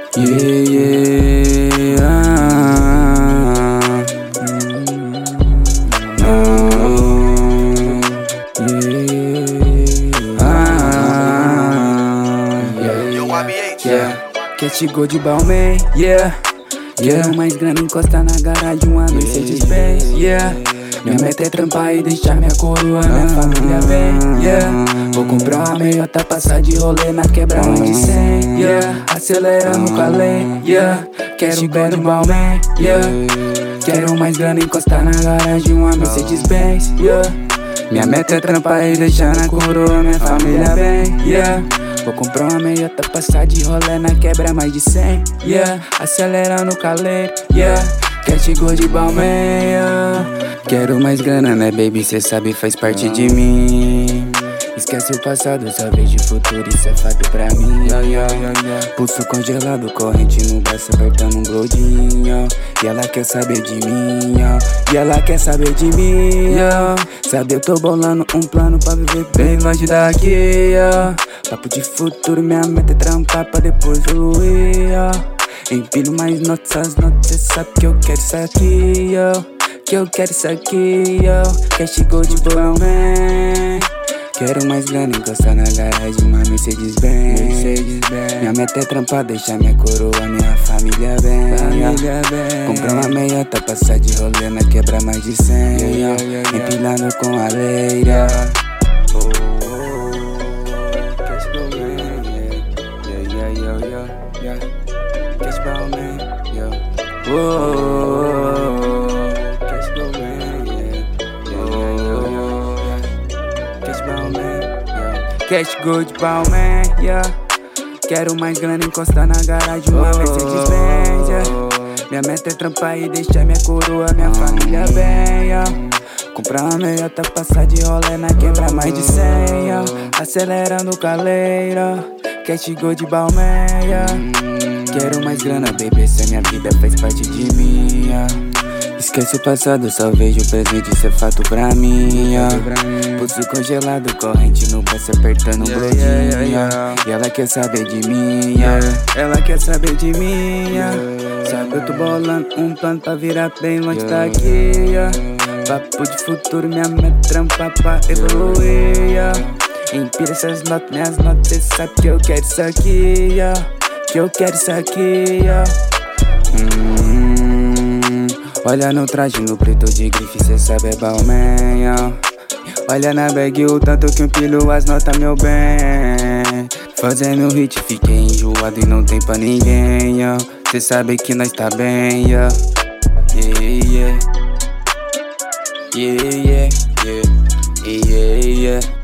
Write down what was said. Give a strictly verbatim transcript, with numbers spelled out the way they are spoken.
Yeah, yeah, ah, oh, yeah, ah, yeah, yeah. Cat Gold Balmain, yeah, yeah. Mais grana encosta na garagem, uma Mercedes-Benz, yeah. Minha meta é trampar e deixar minha coroa, minha família bem, yeah. Vou comprar uma meiota, passar de rolê na quebra mais de cem, yeah. Acelerando com a lei, yeah. Quero Gold Balmain, yeah. Quero mais grana, encostar na garagem, uma Mercedes-Benz, yeah. Minha meta é trampar e deixar na coroa minha família bem, yeah. Vou comprar uma meiota, passar de rolê na quebra mais de cem, yeah. Acelerando o caleiro, yeah. Cat Gold Balmain, yeah. Quero mais grana, né baby, cê sabe, faz parte de mim. Esquece o passado, só vejo o futuro, isso é fato pra mim, yeah, yeah, yeah, yeah. Pulso congelado, corrente no braço, apertando um blodinho. E ela quer saber de mim, yeah. E ela quer saber de mim, yeah. Sabe, eu tô bolando um plano pra viver bem longe daqui, yeah. Papo de futuro, minha meta é trampar pra depois fluir, yeah. Empilho mais notas, as notas, cê sabe que eu quero isso aqui, yo. Que eu quero isso aqui, yo. Cat Gold Balmain. Quero mais grana, encostar na garagem, uma Mercedes-Benz, Mercedes-Benz. Minha meta é trampar, deixar minha coroa, minha família bem, família bem. Comprar uma meiota, passar de rolê na quebra mais de cem, yeah, yeah, yeah, yeah. Empilhando com a leira, oh, oh, oh. Cat Balmain, yeah, yeah, yeah, yeah, yeah. Cat Balmain, yeah. Oh, oh, oh. Cat Balmain, yeah, yeah, yeah, yeah. Cat Balmain, yeah. Cat Gold Balmain, yeah. Quero mais grana, encostar na garagem, uma Mercedes-Benz, yeah. Minha meta é trampar e deixar minha coroa, minha família bem, yeah. Comprar uma meiota, passar de rolê na quebra mais de cem, yeah. Acelerando caleira, Cat Gold Balmain, yeah. Quero mais grana, baby, essa minha vida faz parte de mim, yeah. Esquece o passado, só vejo o presente, isso é fato pra mim, yeah. Pulso congelado, corrente no braço, apertando um blodinho, yeah, yeah, yeah. E ela quer saber de mim, yeah. Ela quer saber de mim, yeah. Sabe, eu tô bolando um plano pra virar bem longe daqui, yeah. Papo de futuro, minha meta é trampar pra evoluir, yeah. Empira essas notas, minhas notas, cê sabe que eu quero isso aqui, yeah. Que eu quero isso aqui, yeah. hum, Olha no traje, no preto de grife, cê sabe é Balmain, yeah. Olha na bag o tanto que empilho as notas, meu bem. Fazendo hit, fiquei enjoado e não tem pra ninguém, yeah. Cê sabe que nós tá bem, yeah. Yeah, yeah. Yeah, yeah, yeah, yeah, yeah.